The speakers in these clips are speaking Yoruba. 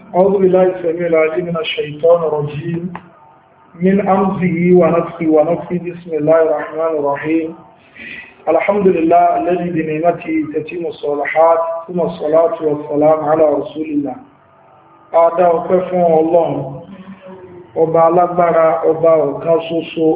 أعوذ بالله السميع العليم من الشيطان الرجيم من أمزه ونفسه ونفسه بسم الله الرحمن الرحيم الحمد لله الذي بنعمته تتم الصالحات ثم الصلاة والسلام على رسول الله Adá ọpẹ́ fún Ọlọ́run, ọba alágbára, ọba ọ̀kan ṣoṣo,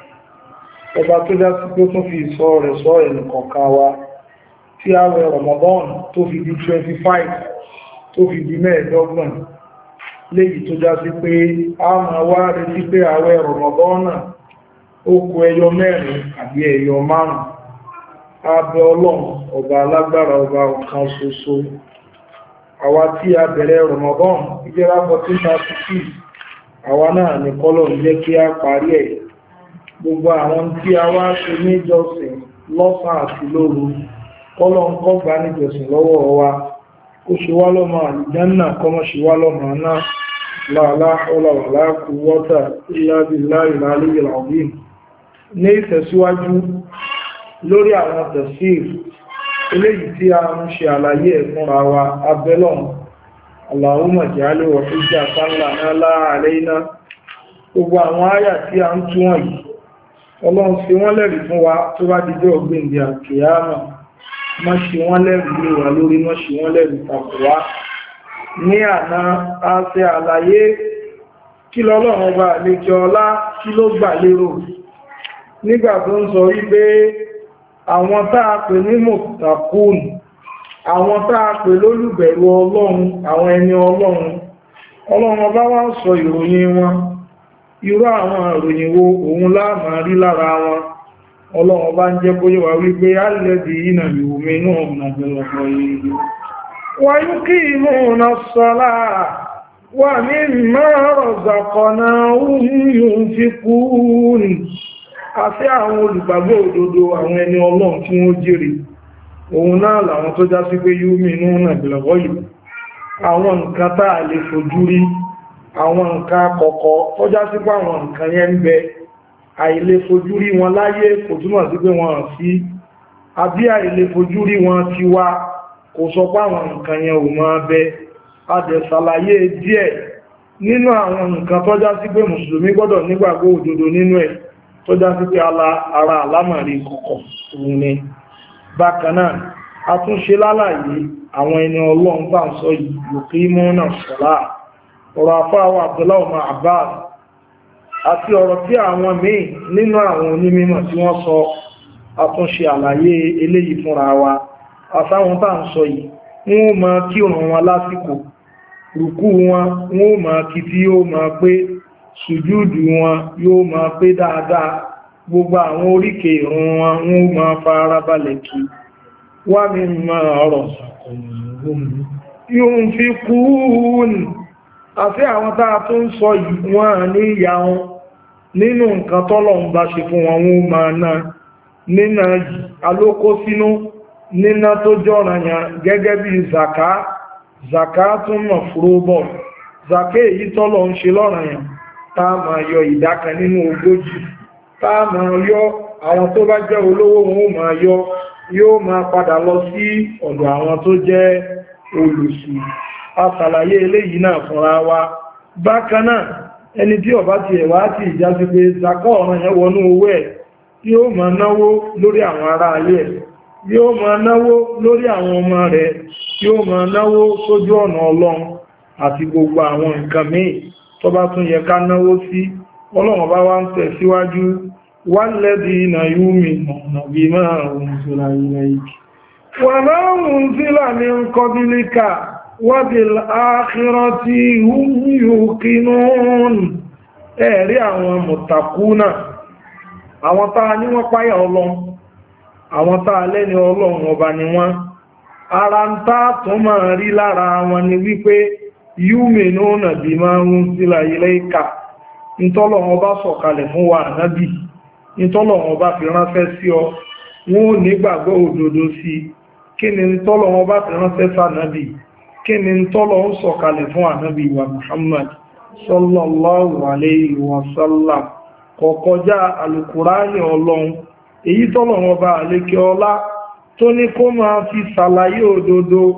ọba tó dá sí pé tún fi ìṣọ́ rẹ̀ ṣọ́ ẹnìkọ̀ọ̀kan wa, tí ààwẹ̀ Ramadan tó fi di 25, tó fi di 25, léyìí tó já sí pé a máa wá retí pé ààwẹ̀ Ramadan náà ó kù ẹyọ 4 àbí ẹyọ 5. Abẹ́ Ọlọ́run, ọba alágbára, ọba ọ̀kan ṣoṣo. Àwa tí a bẹ̀rẹ̀ Ramadan ìjẹ́ra 1436, àwa náà ní kọ́lọ̀ ń jẹ́ kí a parí ẹ̀. Gbogbo àwọn tí a wá ṣe níjọsìn lọ́sàn àti lóru, kọ́lọ̀ ń kọ́ gbà níjọsìn lọ́wọ́ wa, kó ṣe wá lọ́mọ àlùjánnà, kọ́mọ́ ṣe wá lọ́mọ náà, la hawla wala quwwata illa billahil aliyyil azim. Ní ìtẹ̀síwájú lórí àwọn tafsir eléyìí tí a ń ṣe àlàyé ẹ̀fúnra wa, abẹ́lọ́n Allahumma ja'alhu hujjatan lana la alayna. Gbogbo àwọn àyà tí a ń tún wọ̀nyí, Ọlọ́run ṣe wọ́n lẹ́rìí fún wa tó bá dijọ́ ọ̀gbìndì àkìyámà, má ṣe wọ́n lẹ́rìí lé wa lórí, má ṣe wọ́n lẹ́rìí takò wá. Ní àná a ṣe àlàyé kí lọ́lọ́run ọba àlejò ọlá kí ló gbà lérò nígbà tó ń sọ wípé àwọn táa pè ní mọ̀tàkùn, àwọn táa pè lólùbẹ̀rù Ọlọ́run, àwọn ẹni Ọlọ́run, Ọlọ́run ọba wá ń sọ ìròyìn wọn, irú àwọn ìròyìn wo òun láàmà rí lára wọn. Ọlọ́run ọba ń jẹ́ kó yé wa wípé alladhina yu'minuna bil-ghaybi wa yuqimuna as-salata wa mimma razaqnahum yunfiqun. Àfẹ́ àwọn olùgbàgbọ́ òdodo, àwọn ẹni Ọlọ́run tí wọ́n jèrè, òun náà làwọn tó já sí pé yu'minuna bil-ghaybi, àwọn nǹkan tá a lè fojú rí, àwọn nǹkan kọ̀kọ̀ tó já sí pé àwọn nǹkan yẹn ń bẹ, àìlè fojú rí wọn láyé kò túmọ̀ sí pé wọn sí, àbí àìlè fojú rí wọn ti wá kò sọ pé àwọn nǹkan yẹn ò máa bẹ. A dẹ̀ ṣàlàyé díẹ̀ nínú àwọn nǹkan tó já sí pé mùsùlùmí gbọ́dọ̀ nígbàgbọ́ òdodo nínú ẹ̀, tó já sí pé ara àlámọ̀rí kọ̀kọ̀ òun ni. Bákan náà a tún ṣe lálàyé àwọn ẹni Ọlọ́run bá ń sọ yuqimuna as-salah, ọ̀rọ̀ àfáà Abdullahi ibn Abbas àti ọ̀rọ̀ tí àwọn míì nínú àwọn onímọ̀ tí wọ́n sọ. A tún ṣe àlàyé eléyìí fúnra wa. Àtàwọn bá ń sọ yìí wọ́n máa kírun wọn lásìkò, rùkú wọn wọ́n máa kí tí ó máa pé, sùjúdù wọn yóò máa pé dáadáa, gbogbo àwọn oríkèé ìrun wọn wọ́n máa farabalẹ̀ kí. Wa mimma razaqnahum yunfiqun. Àfẹ́ àwọn tàà tó ń sọ yìí wọ́n ní ìyà wọn nínú nǹkan tọ́lọ́run bá ṣe fún wọn, wọ́n máa ná nínà alókó sínú, nínà tó jọ́ranyàn gẹ́gẹ́ bí zaka tún mọ̀ fúróbọ̀, zaka èyí tọ́lọ́run ṣe lọ́ranyàn, táà máa yọ ìdákan nínú 40, táà máa yọ àwọn tó bá jẹ́ olówó wọn máa yọ, yóò máa padà lọ sí ọ̀dọ̀ àwọn tó jẹ́ olùsì. A ṣàlàyé eléyìí náà fúnra wa. Bákan náà ẹni tí ó bá ti ẹ̀wà ti ìjásí pé zakọ́ ọ̀ràn yẹn wọnú owó ẹ̀, yóò máa náwó lórí àwọn ará ayé ẹ̀, yóò máa náwó lórí àwọn ọmọ rẹ̀, yóò máa náwó sójú ọ̀nà Ọlọ́run àti gbogbo àwọn nǹkan míì tó bá tún yẹ ká náwó sí. Ọlọ́run bá wá ń tẹ̀síwájú, walladhina yu'minuna bima unzila ilayka wa ma unzila min qablika wa bil akhirati hum yuqinun. Ẹ̀rí àwọn mùtàkúnà, àwọn táa ní wọ́n páyà Ọlọ́run, àwọn táa lẹ́ni Ọlọ́run ọba ni wọ́n. Ara ń táà tún máa rí lára wọn ni wípé yu'minuna bima unzila ilayka, ìtọ́lọ̀wọ́n bá sọ̀kalẹ̀ fún wa ànábì, ìtọ́lọ̀wọ́n bá fi ránṣẹ́ sí ọ, wọ́n ò nígbàgbọ́ òdodo sí. Kí ni ìtọ́lọ̀wọ́n bá fi ránṣẹ́ sànábì? Kí ni ìtọ́lọ̀wọ́n sọ̀kalẹ̀ fún ànábì wa Muhammad sallallahu alayhi wa sallam? Kò kọjá Al-Qur'ani Ọlọ́run, èyí tọ́lọ̀wọ́n bá àlékẹ́ ọlá tó ní kó máa fi ṣàlàyé òdodo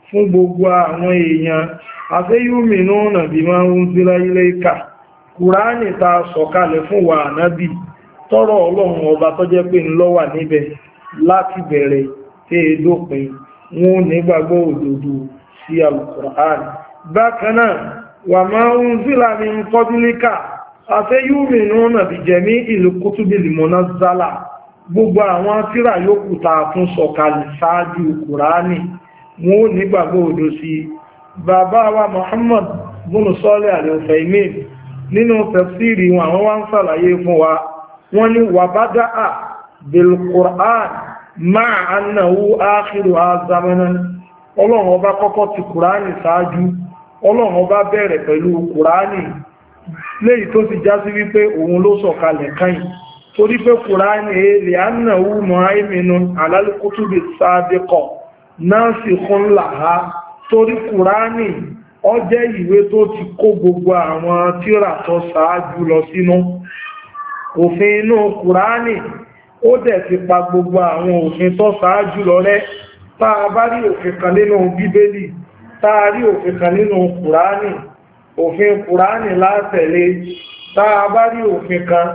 fún gbogbo àwọn èèyàn afẹ́yúmìnúnà bima unzila ilayka kùránì ta sọ̀kalẹ̀ fún wa ànábì tọ́rọ̀ ọlọ́run ọba tó jẹ́ pé ńlọ wà níbẹ̀ láti bẹ̀rẹ̀ tí è dópin wọn nígbàgbọ́ òdodo sí al-Qur'an bákan náà wa ma unzila min qablika afẹ́yúmìnúnà bi jami'il kutubil munazzala gbogbo àwọn tírà yòókù ta tún sọ̀kalẹ̀ ṣáájú kùránì wọn nígbàgbọ́ òdodo sí bàbá wa Muhammad bin Salih al-Uthaymin nínú tafsiri wọn àwọn wá ń ṣàlàyé fún wa wọ́n ní wà bada'a bil Qur'an ma'a annahu akhiru zamanan ọlọ́run ọba kọ́kọ́ ti kùránì ṣáájú ọlọ́run ọba bẹ̀rẹ̀ pẹ̀lú kùránì léyìí tó ti já sí wípé òun ló sọ̀kalẹ̀ káyìn torí pé kùránì li annahu muhaiminun ala al-kutubi sabiqa nasikhun laha torí kùránì ó jẹ́ ìwé tó ti kó gbogbo àwọn tírà tó ṣáájú lọ sínú òfin inú kùránì ó dẹ̀ ti pa gbogbo àwọn òfin tó ṣáájú lọ rẹ́ tá a bá rí òfin kan nínú bíbélì tá a rí òfin kan nínú kùránì òfin kùránì látẹ̀lé tá a bá rí òfin kan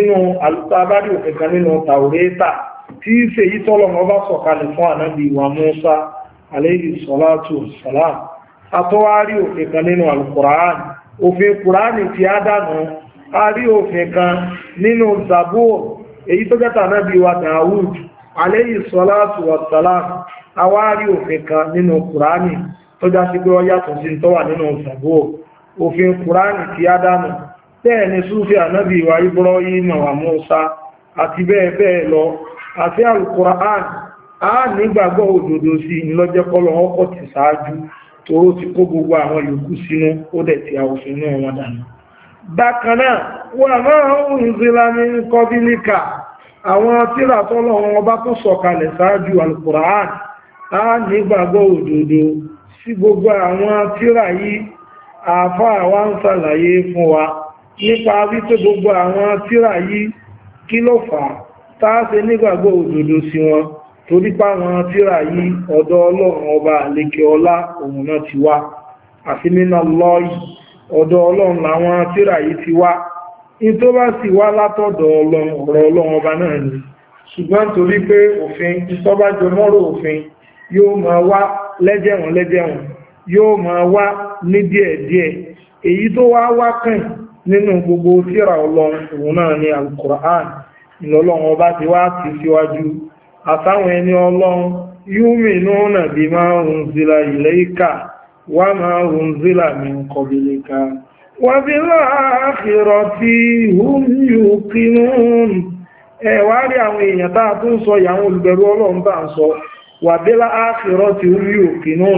nínú tàwrétà tí í ṣe yí tọ́lọ́run bá sọ̀kalẹ̀ fún ànábì wa Mùsá alayhi salatu wassalam àtọ́wárí òfin kan nínú al-Qur'an òfin kùránì tí á dànù a rí òfin kan nínú Zabur èyí tó jẹ́ta náàbí wa Dawud alayhi salatu wassalam àwárí òfin kan nínú kùránì tó já sí pé ó yàtọ̀ sí tó wà nínú Zabur òfin kùránì tí á dànù bẹ́ẹ̀ ni súfì ànábì wa Ibrahim wa Musa àti bẹ́ẹ̀ bẹ́ẹ̀ lọ àti al-Qur'an a nígbàgbọ́ òdodo sí ìlọ́jẹ́kọ́lọ́ ọkọ̀ ti ṣáájú tó ti kó gbogbo àwọn yòókù sínú ó dẹ̀ ti àwòfin náà wọn dànù. bákan náà wa ma unzila min qablika àwọn tírà tọ́lọ́run ọba tó sọ̀kalẹ̀ ṣáájú al-Qur'an a nígbàgbọ́ òdodo sí gbogbo àwọn tírà yìí àáfàá wa ń ṣàlàyé fún wa nípa wípé gbogbo àwọn tírà yìí kí ló fà á tá a ṣe nígbàgbọ́ òdodo sí wọn torí pa wọn tírà yìí ọ̀dọ̀ ọlọ́run ọba àlékè ọlá òun náà ti wá àti nínú lọ́ọ̀yì ọ̀dọ̀ ọlọ́run làwọn tírà yìí ti wá in tó bá sì wá látọ̀dọ̀ ọlọ́run ọ̀rọ̀ ọlọ́run ọba náà ni ṣùgbọ́n torí pé òfin ìtọ́bájọ mọ́rọ̀ òfin yóò máa wá lẹ́jẹ̀wọ̀n yóò máa wá ní díẹ̀díẹ̀ èyí tó wá kàn nínú gbogbo tírà ọlọ́run òun náà ni al-Qur'an ìlọ́lọ́run ọba ti wá ti síwájú àtàwọn ẹni ọlọ́run yu'minuna bima unzila ilayka wa ma unzila min qablika wa bil akhirati hum yuqinun ẹ̀wà rí àwọn èèyàn táà tó ń sọ ìyàwó olùbẹ̀rù ọlọ́run bá ń sọ wa bil akhirati hum yuqinun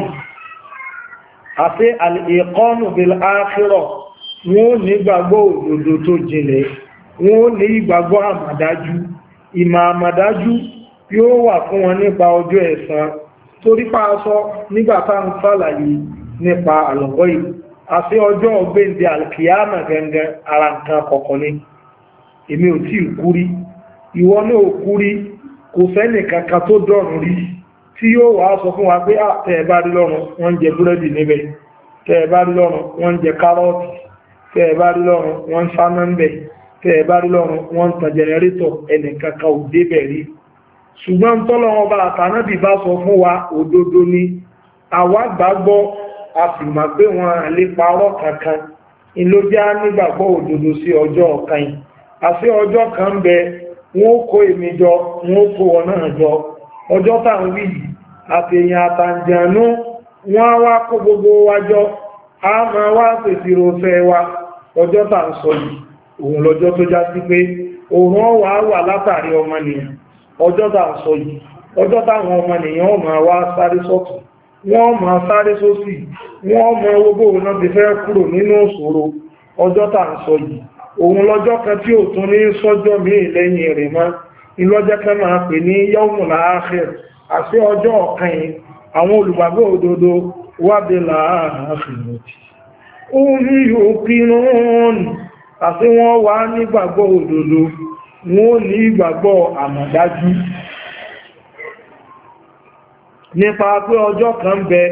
àti al-iqanu bil akhirah wọ́n ní ìgbàgbọ́ òdodo tó jinlẹ̀ wọ́n ní ìgbàgbọ́ àmàdájú ìmọ̀ àmàdájú yóò wà fún wọn nípa ọjọ́ ẹ̀san torí pa aṣọ nígbàtá ń sàlàyé nípa àlọ́gọ́ yìí àti ọjọ́ ọgbẹ́ndẹ̀ alkiyama gẹ́gẹ́ ara nǹkan kọ̀ọ̀kan ní èmi ò tí kú rí ìwọ náà ò kú rí kò sẹ́nì kankan tó dọ̀rùn rí tí yóò wá sọ fún wa pé tẹ́ ẹ bá rí lọ́rùn wọ́n ń jẹ búrẹ́dì níbẹ̀ tẹ́ ẹ bá rí lọ́rùn wọ́n ń jẹ kárọ́ọ̀tì tẹ́ ẹ bá rí lọ́rùn wọ́n ń sáná ń bẹ̀ tẹ́ ẹ bá rí lọ́rùn wọ́n ń tan jẹnẹrétọ̀ ẹnì kankan ò débẹ̀ rí ṣùgbọ́n tọ́lọ́wọ́n bá àtànábì bá sọ fún wa òdodo ni àwa gbàgbọ́ a sì máa pé wọn lè parọ́ kankan ìlójá nígbàgbọ́ òdodo sí ọjọ́ ọ̀kan yìí àti ọjọ́ kan ń bẹ wọn ó kó èmi jọ wọn ó kó wọn náà jọ ọjọ́ tá ń wí àtèyàn àtàǹjànú wọn á wá kó gbogbo wa jọ a máa wá pèsè ìrọ̀fẹ́ wa ọjọ́ tá ń sọ yìí òun lọ́jọ́ tó já sí pé òun ọ̀wà wà látàrí ọmọnìyàn ọjọ́ tá ń sọ yìí ọjọ́ táwọn ọmọnìyàn ó máa wá sáré sọ́tún wọ́n máa sáré sósì wọ́n mọ owó náà ti fẹ́ kúrò nínú ìṣòro ọjọ́ tá ń sọ yìí òun lọ́jọ́ kan tí ò tún ní sọ́jọ́ míì lẹ́yìn rẹ̀ mọ́ ìlọ́jọ́ kan máa pè ní yawmul akhir àti ọjọ́ ọ̀kan yìí àwọn olùgbàgbọ́ òdodo wabil akhirati hum yuqinun àti wọ́n wá nígbàgbọ́ òdodo wọ́n ní ìgbàgbọ́ àmọ̀dájú nípa pé ọjọ́ kan bẹ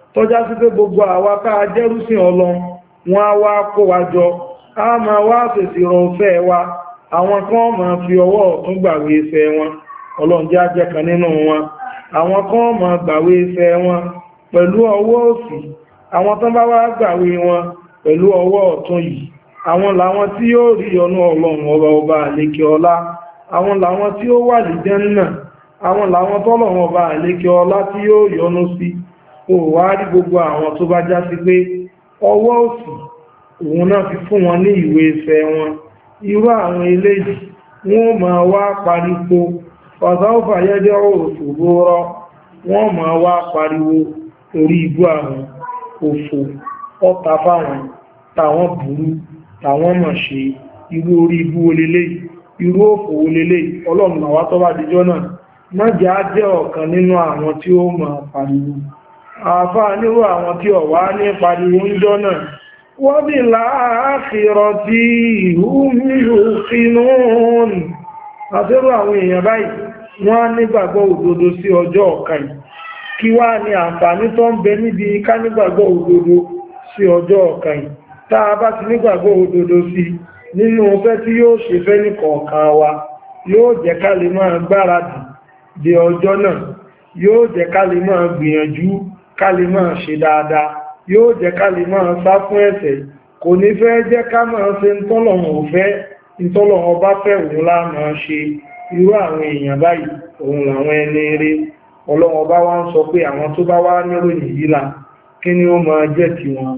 tọ́já sí pé gbogbo àwa ká jẹ́rúsìn Ọlọ́run wọ́n á wá kó wa jọ á máa wá fèsì rọ̀fẹ́ wa àwọn kan máa fi ọwọ́ ọ̀tún gbàwé ìfẹ́ wọn Ọlọ́run jẹ́ ajẹ́ kan nínú wọn àwọn kan máa gbàwé ìfẹ́ wọn pẹ̀lú ọwọ́ òsì àwọn tán bá wá gbàwé wọn pẹ̀lú ọwọ́ ọ̀tún yìí àwọn làwọn tí yóò rí ọnú Ọlọ́run ọba àlékè ọlá àwọn làwọn tí ó wà ní Jánnà àwọn làwọn tọ́lọ́run ọba àlékè ọlá tí yóò yọ́nú sí ó wá rí gbogbo àwọn tó bá já sí pé ọwọ́ òsì òun náà fi fún wọn ní ìwé ìfẹ́ wọn irú àwọn eléyìí wọ́n máa wá pariwo fàzáúfà yẹ́jẹ́ òṣòro wọ́n máa wá pariwo torí ibú àwọn òfò ọta fáwọn tàwọn burú tàwọn mọ̀ ṣe irú orí ibú olélé irú òfò olélé Ọlọ́run àwa tó bá dijọ́ náà má jẹ́ á jẹ́ ọ̀kan nínú àwọn tí ó máa pariwo àfá nírú àwọn tí ọ̀wá ní pariwo ń jọ náà wọ́n bí láàáfíìrọ̀ tí ìhúmíhù inú ní àtẹ́rù àwọn èèyàn báyìí wọ́n nígbàgbọ́ òdodo sí ọjọ́ ọ̀kan kí wá ní àǹfààní tó ń bẹ níbi ká nígbàgbọ́ òdodo sí ọjọ́ ọ̀kan tá a bá ti nígbàgbọ́ òdodo sí nínú ọfẹ́ tí yóò ṣe fẹ́ ní kọ̀ọ̀kan wa yóò jẹ́ ká lè máa gbáradì de ọjọ́ náà yóò jẹ́ ká lè máa gbìyànjú ká lè máa ṣe dáadáa yóò jẹ́ ká lè máa sá fún ẹ̀ṣẹ̀ kò ní fẹ́ jẹ́ ká máa ṣe ntọ́lọ̀wọ̀n òfẹ́ ntọ́lọ̀wọ̀n bá fẹ́ òun lá máa ṣe irú àwọn èèyàn báyìí òun làwọn ẹni eré Ọlọ́run bá wá ń sọ pé àwọn tó bá wá níròyìn yìí là kí ni ó máa jẹ́ tiwọn.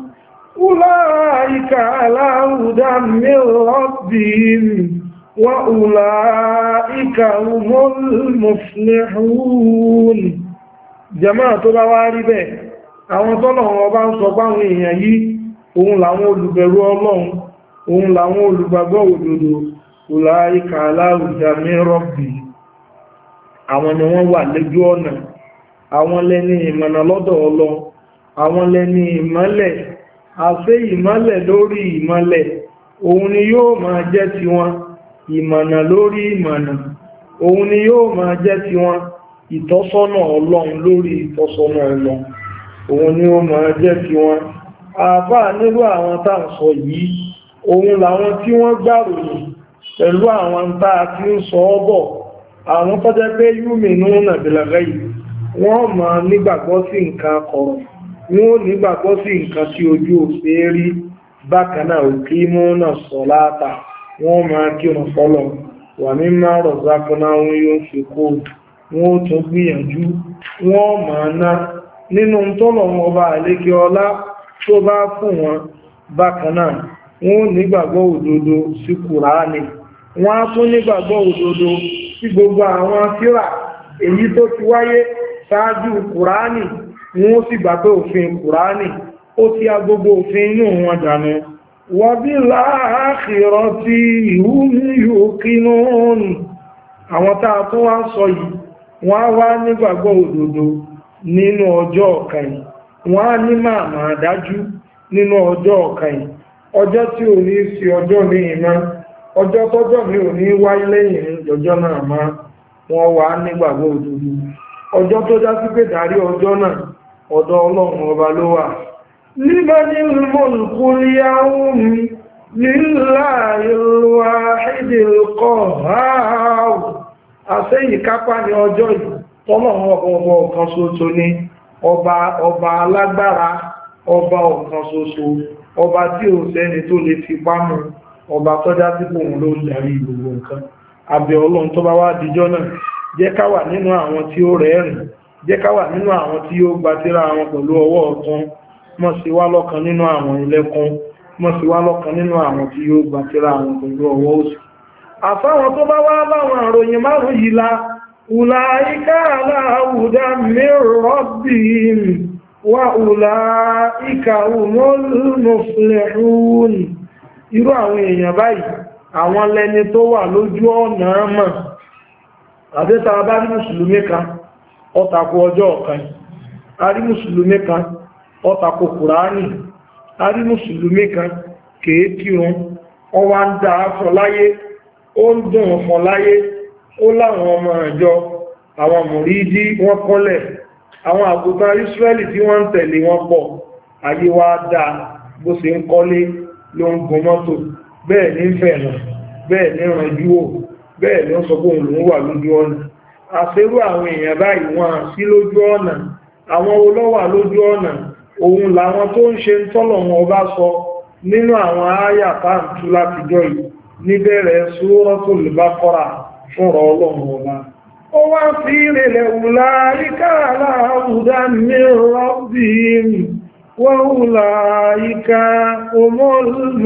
Ulaika ala hudan min rabbihim wa ulaika humul muflihun. Jàmáà tó bá wá rí bẹ́ẹ̀ àwọn tọ́lọ̀run ọba ń sọ páwọn èèyàn yìí òun làwọn olùbẹ̀rù Ọlọ́run òun làwọn olùgbàgbọ́ òdodo ulaika ala hudan min rabbihim àwọn ni wọ́n wà lójú ọ̀nà àwọn lẹ́ni ìmọ̀nà lọ́dọ̀ Ọlọ́run àwọn lẹ́ni ìmọ́lẹ̀ àṣẹ ìmọ́lẹ̀ lórí ìmọ́lẹ̀ òun ni yóò máa jẹ́ tiwọn ìmọ̀nà lórí ìmọ̀nà òun ni yóò máa jẹ́ tiwọn ìtọ́sọ́nà Ọlọ́run lórí ìtọ́sọ́nà Ọlọ́run òun ni ó máa jẹ́ tiwọn àfáà nírú àwọn tá ń sọ yìí òun làwọn tí wọ́n gbàròyìn pẹ̀lú àwọn tá a ti ń sọ ọ́ bọ̀ àwọn tó jẹ́ pé yu'minuna bil ghaib wọ́n máa nígbàgbọ́ sí nǹkan kọ̀rọ̀ wọ́n nígbàgbọ́ sí nǹkan tí ojú òṣè rí bákan náà yuqimuna salata wọ́n máa kírun fọ́lọ̀ wa mimma razaqnahum yunfiqun wọ́n tún gbìyànjú wọ́n máa ná nínú tọ́lọ̀run ọba àlékè ọlá tó bá fún wọn bákan náà wọ́n nígbàgbọ́ òdodo sí Kùránì wọ́n á tún nígbàgbọ́ òdodo sí gbogbo àwọn tírà èyí tó ti wáyé ṣáájú Kùránì wọ́n sì gbà pé òfin Kùránì ó ti a gbogbo òfin inú wọn dànù wa bil akhirati hum yuqinun àwọn tá a tún wá ń sọ yìí wọ́n á wá nígbàgbọ́ òdodo nínú ọjọ́ ọ̀kan wọ́n á ní màmá dájú nínú ọjọ́ ọ̀kan ọjọ́ tí ò ní sí ọjọ́ ní ìmọ̀ ọjọ́ tọ́jọ́ mi ò ní wáyé lẹ́yìn ọjọ́ náà máa wọ́n wá nígbàgbọ́ òdodo ọjọ́ tó já sí pé darí ọjọ́ náà ọ̀dọ̀ Ọlọ́run ọba ló wà limanil mulkul yawm lillahil wahidil qahhar àṣẹ́yìn kápá ní ọjọ́ yìí tọ́lọ́run ọba ọ̀kan ṣoṣo ní ọba alágbára ọba ọ̀kan ṣoṣo ọba tí ò sẹ́ni tó lè fi pámọ́ ọba tọ́já tí kò wọ́n ló ń darí gbogbo nǹkan abẹ́ Ọlọ́run tó bá wá dijọ́ náà jẹ́ ká wà nínú àwọn tí ó rẹ́rìn jẹ́ ká wà nínú àwọn tí ó gba tírà wọn pẹ̀lú ọwọ́ ọ̀tún mọ́ sí wá lọ́kan nínú àwọn ẹlẹ́kún mọ́ sí wá lọ́kan nínú àwọn tí ó gba tírà wọn pẹ̀lú ọwọ́ òsì àfáwọn tó bá wá láwọn àròyìn márùn yìí la ulaika ala hudan min rabbihim wa ulaika humul muflihun irú àwọn èèyàn báyìí àwọn lẹni tó wà lójú ọ̀nà mọ̀ àtẹ́ta bá rí mùsùlùmí kan ó tako ọjọ́ ọ̀kan a rí mùsùlùmí kan ó tako Kùránì a rí mùsùlùmí kan kèé kírun ó wá ń dá aṣọ láyé ó ń dùn ọ̀fọ̀ láyé ó láwọn ọmọ ìjọ àwọn mùrídí wọ́n kọ́lẹ̀ àwọn àgùntàn Ísírẹ́lì tí wọ́n ń tẹ̀lé wọn pọ̀ ayé wa dá bó ṣe ń kọ́lé ló ń gun mọ́tò bẹ́ẹ̀ ní fẹ̀nà bẹ́ẹ̀ ní rànjú ò bẹ́ẹ̀ ní ó sọ pé òun lòún wà lójú ọ̀nà àṣírú àwọn èèyàn báyìí wọn sí lójú ọ̀nà àwọn olówà lójú ọ̀nà òun làwọn tó ń ṣe tọ́lọ̀ wọn bá sọ nínú àwọn ááyà táàtú látijọ́ yìí níbẹ̀rẹ̀ Suratul Baqara fúnra ọlọ́run ọba ó wá sí ilẹ̀ ulaika ala hudan min rabbihim wa ulaika humul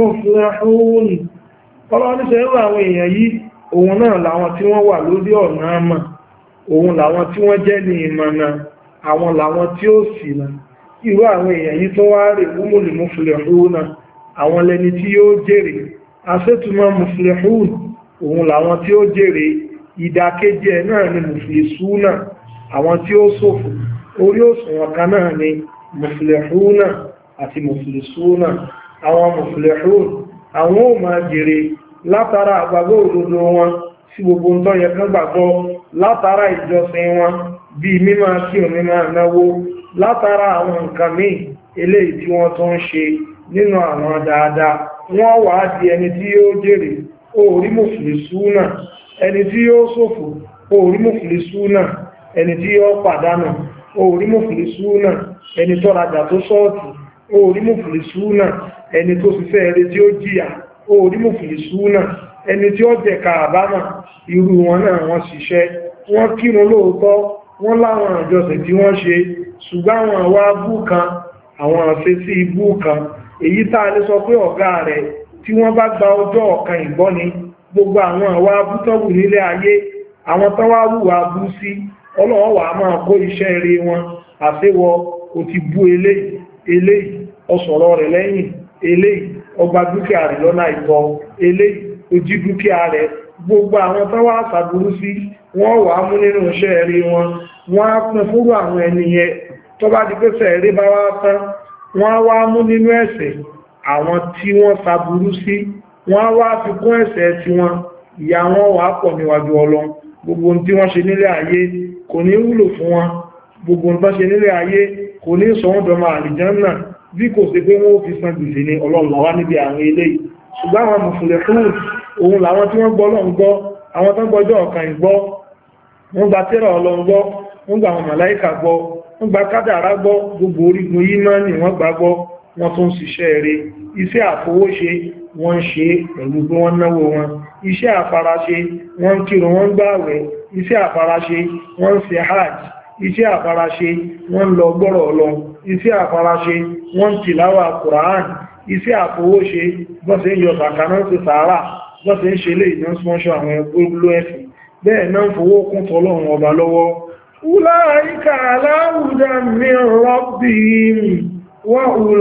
muflihun ọlọ́run ṣe rú àwọn èèyàn yìí òun náà làwọn tí wọ́n wà lórí ọ̀nà àmà òun làwọn tí wọ́n jẹ́ ní ìmọ̀nà àwọn làwọn tí ó ṣìnà irú àwọn èèyàn yìí tó wá rè humul muflihun àwọn lẹni tí yóò jèrè aṣètùmọ̀ muflihun òun làwọn tí ó jèrè ìdàkejì ẹ̀ náà ni muflisuna àwọn tí ó ṣòfò orí òṣùwọ̀n kan náà ni muflihuna àti muflisuna àwọn muflihun àwọn ò máa jèrè látara àgbàgbọ́ òdodo wọn sí gbogbo ń tọ́yẹ kan gbàgbọ́ látara ìjọsìn wọn bí mímọ̀ kí o mímọ̀ náwó látara àwọn nǹkan míì eléyìí tí wọ́n tó ń ṣe nínú àwọn dáadáa wọ́n wà á di ẹni tí yóò jèrè orí muflisuna ẹni tí yóò ṣòfò orí muflisuna ẹni tí yóò pàdánù orí muflisuna ẹni tó rajà tó ṣọ́ọ̀tì orí muflisuna ẹni tó ṣiṣẹ́ eré tí ó jìyà orí muflisuna ẹni tí ó jẹ̀ka àbámà irú wọn náà wọ́n ṣiṣẹ́ wọ́n kírun lóòótọ́ wọ́n láwọn àjọsìn tí wọ́n ṣe ṣùgbọ́n àwọn àwa bú kan àwọn àfẹ́sí ibú kan èyí tá a lè sọ pé ọ̀gá rẹ̀ tí wọ́n bá gba ọjọ́ ọ̀kan ìgbọ́ni gbogbo àwọn àwa abútọ́wù nílé ayé àwọn tó wá wùwà bú sí ọlọ́wọ́ wà máa kó iṣẹ́ eré wọn àṣewọ ò ti bú eléyìí ọsọ̀rọ̀ rẹ̀ lẹ́yìn eléyìí ọgbà dúkìá rẹ̀ lọ́nà ìtọ́ eléyìí ojí dúkìá rẹ̀ gbogbo àwọn tó wá ṣàbúrú sí wọ́n wà mú nínú iṣẹ́ eré wọn wọ́n á pín fúrú àwọn ẹniyẹn tó bá di pé sẹ̀rí bá wá tán wọ́n wá mú nínú ẹ̀ṣẹ̀ àwọn tí wọ́n ṣàbúrú sí wọ́n wá fi kún ẹ̀ṣẹ̀ tí wọ́n ìyà wọn wà pọ̀ níwájú Ọlọ́run gbogbo tí wọ́n ṣe nílé ayé kò ní wúlò fún wọn gbogbo tí wọ́n ṣe nílé ayé kò ní sọ wọ́n dọmọ àlìjánà bí kò sí pé wọ́n fi san gbèsè ní Ọlọ́run wá níbi àwọn eléyìí ṣùgbọ́n àwọn muflihun òun làwọn tí wọ́n gbọ́ Ọlọ́run gbọ́ àwọn tó gbọ́jọ́ ọ̀kan ìgbọ́ wọ́n gba tírà Ọlọ́run gbọ́ wọ́n gba àwọn màláíkà gbọ́ wọ́n gba kádàrá gbọ́ gbogbo orígun ìmánì wọ́n gbàgbọ́ wọ́n tún ṣiṣẹ́ rẹ̀ iṣẹ́ àfowóṣe wọ́n ṣe pẹ̀lú pé wọ́n náwó wọn iṣẹ́ àfaraṣe wọ́n kírun wọ́n gbààwẹ̀ iṣẹ́ àfaraṣe wọ́n ṣe hajj iṣẹ́ àfaraṣe wọ́n lọ gbọ́rọ̀ Ọlọ́run iṣẹ́ àfaraṣe wọ́n tìláwà Qur'an iṣẹ́ àfowóṣe bọ́sẹ̀ ń yọ sàkánà sí sàárà bọ́sẹ̀ ń ṣe lè ìdán sponsor àwọn ẹgbẹ́ ẹ̀sìn bẹ́ẹ̀ náà fowó kún tọ́lọ́run ọba lọ́wọ́ ulaika ala hudan min rabbihim wa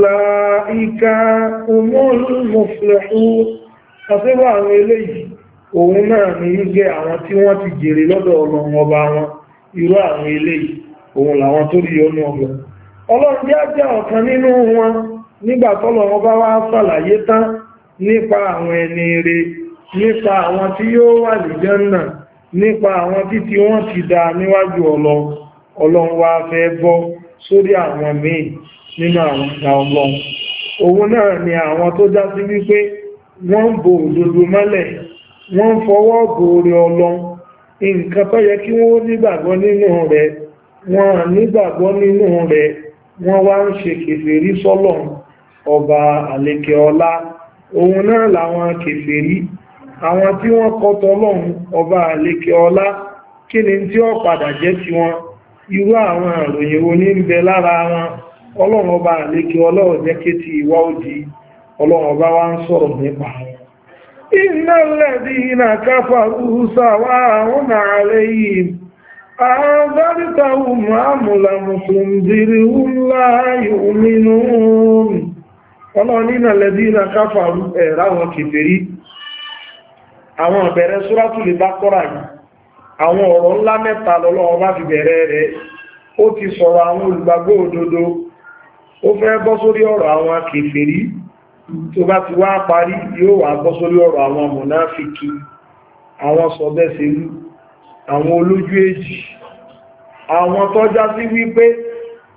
ulaika humul muflihun àṣẹ́wà àwọn eléyìí òun náà ní jẹ́ àwọn tí wọ́n ti jèrè lọ́dọ̀ Ọlọ́run ọba wọn irú àwọn eléyìí òun làwọn tó rí ọnù ọgbọ̀ Ọlọ́run jẹ́ ọ̀kan nínú wọn nígbà tọ́lọ́run bá wá ṣàlàyé tán nípa àwọn ẹni rere nípa àwọn tí yóò wà ní Jánnà nípa àwọn títí wọ́n ti dá níwájú Ọlọ́run wá fẹ́ bọ́ sórí àwọn míì nínú àwọn ìdá Ọlọ́run òun náà ni àwọn tó já sí wípé wọ́n ń bo òdodo mọ́lẹ̀ wọ́n ń fọwọ́ bo orí Ọlọ́run nǹkan tó yẹ kí wọ́n nígbàgbọ́ nínú rẹ̀ wọ́n nígbàgbọ́ nínú rẹ̀ wọ́n wá ń ṣe kèfèrí sọ́lọ́run ọba àlékè ọlá òun náà làwọn kèfèrí àwọn tí wọ́n kọtọ Ọlọ́run ọba àlékè ọlá kí ni tí ó padà jẹ́ ti wọn irú àwọn àròyìn wo ní ń bẹ lára wọn Ọlọ́run ọba àlékè ọlá ò jẹ́ kí ti ìwà òdì Ọlọ́run ọba wá ń sọ̀rọ̀ nípa wọn innal ladhina kafaru sawa'un 'alayhim أَنذَرْتَهُمْ أَمْ لَمْ تُنذِرْهُمْ لَا يُؤْمِنُونَ Ọlọ́run nínú alladhina kafaru ẹ̀ráwọn kèfèrí àwọn ìbẹ̀rẹ̀ Suratul Baqara yìí àwọn ọ̀rọ̀ ńlá mẹ́ta lọ́lọ́run bá fi bẹ̀rẹ̀ rẹ̀ ó ti sọ̀rọ̀ àwọn olùgbàgbọ́ òdodo ó fẹ́ bọ́ sórí ọ̀rọ̀ àwọn kèfèrí tó bá ti wá parí yóò wá bọ́ sórí ọ̀rọ̀ àwọn mùnáfìkí àwọn sọ̀bẹ́sẹ̀lú àwọn olójú èjì àwọn tó já sí wípé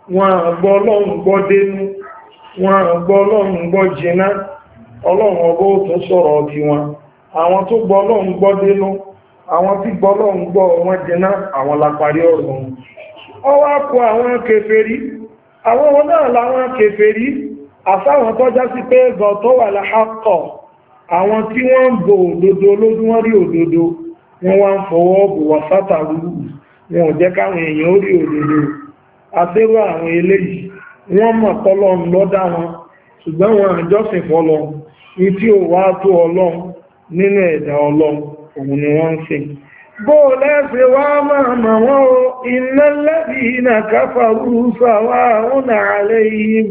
wọn gbọ́ Ọlọ́run gbọ́ dénú, wọn gbọ́ Ọlọ́run gbọ́ jìnà. Ọlọ́run ọba ó tún sọ̀rọ̀ ti wọn. Àwọn tó gbọ́ Ọlọ́run gbọ́ dénú, àwọn tí gbọ́ Ọlọ́run gbọ́ wọn jìnà, àwọn láparí ọ̀rọ̀ wọn. Ó wá kù àwọn kèfèrí, àwọn wọn náà láwọn kèfèrí, àsáwọn tó já sí pé gọ̀ tó wà láhàkọ̀, àwọn tí wọ́n ń bo òdodo lójú wọ́n rí òdodo, wọ́n wá ń fọwọ́ bò wà sátàrú, wọn ò jẹ́ káwọn èèyàn ó rí òdodo. Àṣẹ́rù àwọn eléyìí, wọ́n mọ̀ tọ́lọ́run lọ́dá wọn, ṣùgbọ́n wọn àjọsìn fọ́lọ́run, ní tí ò wá tó Ọlọ́run nínú ẹ̀dá Ọlọ́run, òun ni wọ́n ń sìn. Bó lẹ́sẹ̀ wá máa mọ̀ wọ́n o, innal ladhina kafaru sawa'un 'alayhim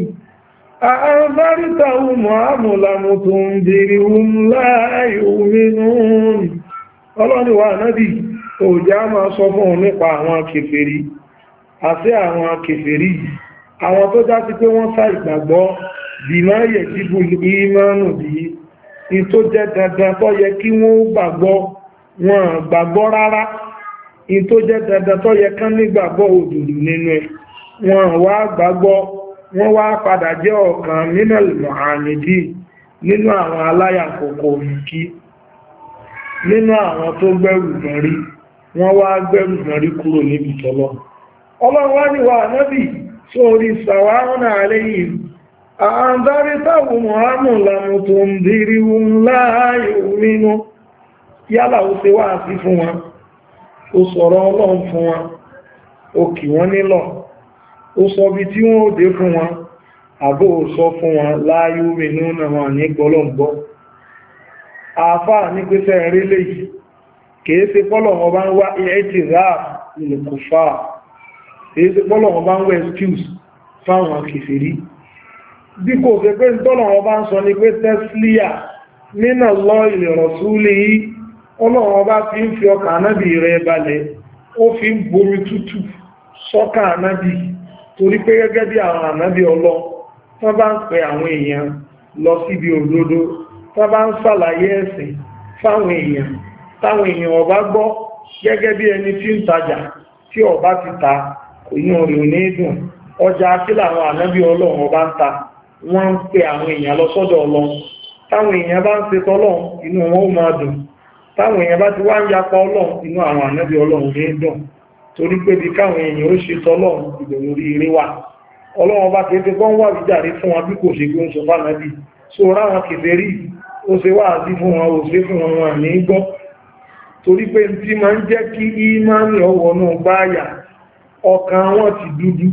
أأنذرتهم أم لم تنذرهم لا يؤمنون. Ọlọ́run wa Nábì, òjá máa sọ fún nípa àwọn kèfèrí, àti àwọn kèfèrí, àwọn tó já sí pé wọ́n sá ìgbàgbọ́ bima yajibu ìmánu bí i tó jẹ́ dandan tó yẹ kí wọ́n gbàgbọ́, wọn gbàgbọ́ rárá, i tó jẹ́ dandan tó yẹ kán nígbàgbọ́ òdodo nínú ẹ̀, wọn wá gbàgbọ́, wọ́n wá padà jẹ́ ọ̀kan minal mu'anidi nínú àwọn aláyàkòkò ìkí, nínú àwọn tó gbẹ́rù gbẹ̀rí, wọ́n wá gbẹ́rù gbẹ̀rí kúrò níbi tọ́lọ́. Ọlọ́run wá ní wa Nábì sórí sawa'un 'alayhim أأنذرتهم أم لم تنذرهم لا يؤمنون. Yálà ó ṣe wáàsí fún wọn, ó sọ̀rọ̀ Ọlọ́run fún wọn, ó kì wọ́n nílọ̀, ó sọ bí tí wọ́n ó dé fún wọn, àbó ò sọ fún wọn la yu'minuna wọn ní gbọ́lọ̀gbọ́. Àfáà ní pẹ́sẹ̀ rí léyìí, kìí ṣe pọ́lọ̀wọ́ bá ń wá i'tiraf lil kuffar, kìí ṣe pọ́lọ̀wọ́ bá ń wá excuse fáwọn kèfèrí. Bí kò fẹ́ pé tọ́lọ̀wọ́ bá ń sọ ní pé tẹ́sílíà minallahi li rasulihi, Ọlọ́run bá fi ń fi ọkà Ànábì rẹ̀ balẹ̀, ó fi ń bomi tútù sọ́kà Ànábì, torí pé gẹ́gẹ́ bí àwọn ànábì Ọlọ́run tán bá ń pè àwọn èèyàn lọ síbi òdodo, tán bá ń ṣàlàyé ẹ̀sìn fáwọn èèyàn, táwọn èèyàn ò bá gbọ́, gẹ́gẹ́ bí ẹni tí ń tajà tí ó bá ti ta kò yí orin ní dùn, ọjà kí làwọn ànábì Ọlọ́run ọba ń ta, wọ́n ń pè àwọn èèyàn lọ sọ́dọ̀ Ọlọ́run. Táwọn èèyàn bá ń ṣe tọ́lọ́run, inú wọn ó máa dùn. Táwọn èèyàn bá ti wá ń yapa Ọlọ́run, inú àwọn ànábì Ọlọ́run ní dùn, torí pé bí káwọn èèyàn ó ṣe tọ́lọ́run ìbẹ̀rù orí eré wà. Ọlọ́run bá kéde kọ́ ń wà wíjàre fún wọn bí kò ṣe gbé ń sọ fánàbí, so ráwọn kèfèrí ó ṣe wá sí fún wọn, ó ṣe fún wọn wọn ní gbọ́, torí pé tí máa ń jẹ́ kí ìmánì ọwọ́ náà báyà, ọkàn wọn ti dúdú,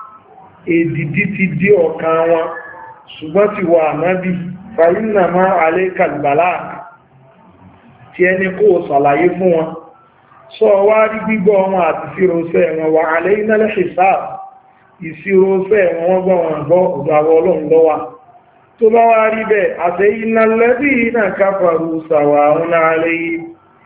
èdìdí ti dí ọkàn wọn, ṣùgbọ́n ti wà nábì fàyínà máa alékàlùbàlá tí ẹni kó ṣàlàyé fún wọn, sọ wá rí gbígbọ́ wọn àti ìṣirọ́sẹ́ wọn wà alayna al-hisab, ìṣirọ́sẹ́ wọn gbọ́ wọn gbọ́ ọ̀dọ̀ àwọn Ọlọ́run lọ́wà. Tó bá wá rí bẹ́ẹ̀, àtẹ́yìnà alladhina kafaru sawa'un 'alayhim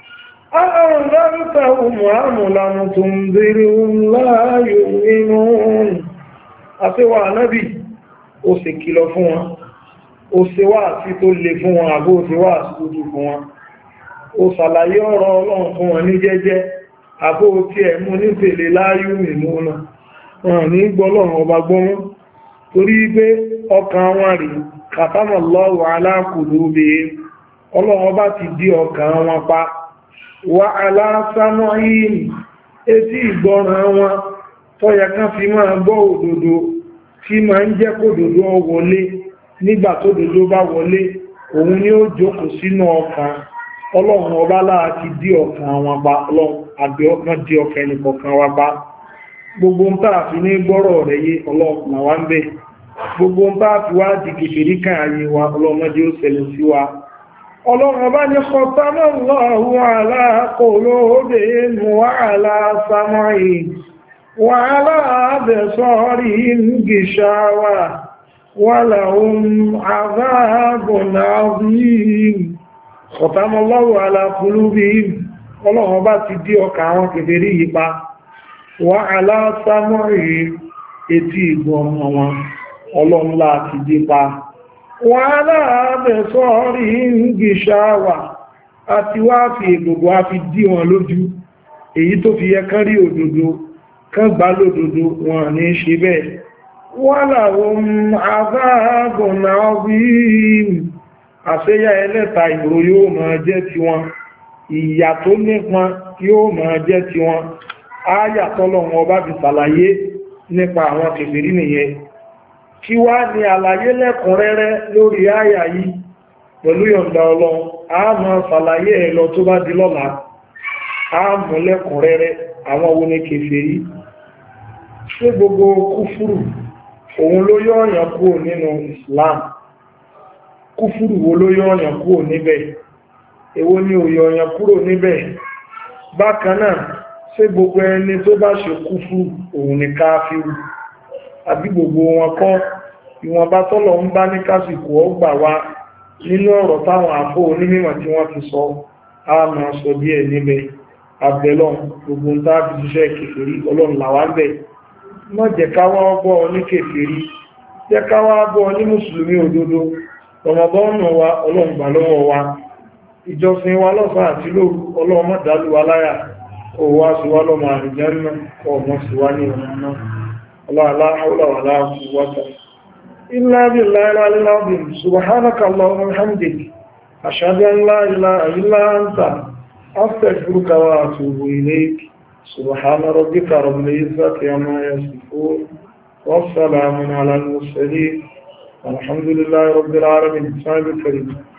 أأنذرتهم أم لم تنذرهم لا يؤمنون. Àṣewà nábì, ó ṣe kìlọ̀ fún wọn, ó ṣe wáàsí tó le fún wọn, àbó ṣe wáàsí tó dùn fún wọn, ó ṣàlàyé ọ̀rọ̀ Ọlọ́run fún wọn ní jẹ́jẹ́, àbó tí ẹ̀ mú ní tèlé la yu'minuna, wọn ní gbọ́lọ́run ọba gbọ́mọ́, torí pé ọkàn wọn rí khatamallahu ala qulubihim, Ọlọ́run ọba ti dí ọkàn wọn pa, wa ala sam'ihim, etí ìgbọ́ràn wọn tó yẹ kán fi máa gbọ́ òdodo, tí máa ń jẹ́ kó òdodo wọlé, nígbà tó òdodo bá wọlé, òun ni ó jókòó sínú ọkàn. Ọlọ́run ọba láti dí ọkàn wọn pa, Ọlọ́run àgbẹ̀ ọkàn dí ọkàn ẹnìkọ̀ọ̀kan wa pa. Gbogbo ń tàà fi ní gbọ́rọ̀ rẹ̀ yé Ọlọ́run là wá ń bẹ̀. Gbogbo ń tàà fi wá di kèfèrí kan ayé wa, Ọlọ́run jẹ́ ó ṣẹlẹ̀ sí wa. Ọlọ́run ọba ní khatamallahu ala qulubihim wa ala sam'ihim wa ala absarihim gishawa wa lahum 'adhabun 'adhim. Khatamallahu ala qulubihim, Ọlọ́run ọba ti dí ọkàn àwọn kèfèrí yìí pa, wa ala sam'ihim, etí ìgbọ́n wọn Ọlọ́run láti dí pa, wa ala absarihim gishawa, àti wá fi ìgbògbò a fi dí wọn lójú, èyí tó fi yẹ kán rí òdodo, kán gbà lódodo wọn ní ṣe bẹ́ẹ̀, ولهم عذاب عظيم àṣeyá ẹlẹ́ta ìgboro yóò máa jẹ́ ti wọn, ìyà tó nípọn yóò máa jẹ́ ti wọn. Ááyà tọ́lọ́run ọba fi ṣàlàyé nípa àwọn kèfèrí nìyẹn. Kí wá ní àlàyé lẹ́kùnrẹ́rẹ́ lórí ááyà yìí pẹ̀lú yọ̀ǹda Ọlọ́run, a máa ṣàlàyé ẹ̀ lọ tó bá di lọ́la. A mú lẹ́kùnrẹ́rẹ́ àwọn wo ni kèfèrí. Ṣé gbogbo kúfúrù òun ló yọ ọ̀yàn kúrò nínú Islam? Kúfúrù wo ló yọ ọ̀yàn kúrò níbẹ̀? Èwo ni ò yọ ọ̀yàn kúrò níbẹ̀? Bákan náà, ṣé gbogbo ẹni tó bá ṣe kúfúrù òun ni káfírù? Àbí gbogbo wọn kọ́? Ìwọ̀nba tọ́lọ̀ ń bá ní kásìkò ọgbà wá nínú ọ̀rọ̀ táwọn àfó onímọ̀ tí wọ́n ti sọ, a máa sọ díẹ̀ níbẹ̀. Àbẹ̀lọ́ gbogbo ń tá fi ṣiṣẹ́ kèfèrí Ọlọ́run là wá ń bẹ̀. Má jẹ́ ká wá bọ́ ní kèfèrí, jẹ́ ká wá bọ́ ní mùsùlùmí òdodo. Rọ̀mọ̀bọ́nù wa Ọlọ́run gbà lọ́wọ́ wa, ìjọsìn wa lọ́sàn àti lóru Ọlọ́run má dàlú wa láyà, ó wá sí wá lọ́mọ àrìjẹ́rìnà ọmọ sí wá ní ọmọ náà. La hawla wala quwwata illa billahi al-aliyyil azim. Subhanaka Allahumma wa bihamdik, ashhadu an la ilaha illa anta, astaghfiruka wa atubu ilayk. Subhana rabbika rabbil izzati amma yasifun, wassalamun ala al-mursalin. الحمد لله رب العالمين. السلام عليكم.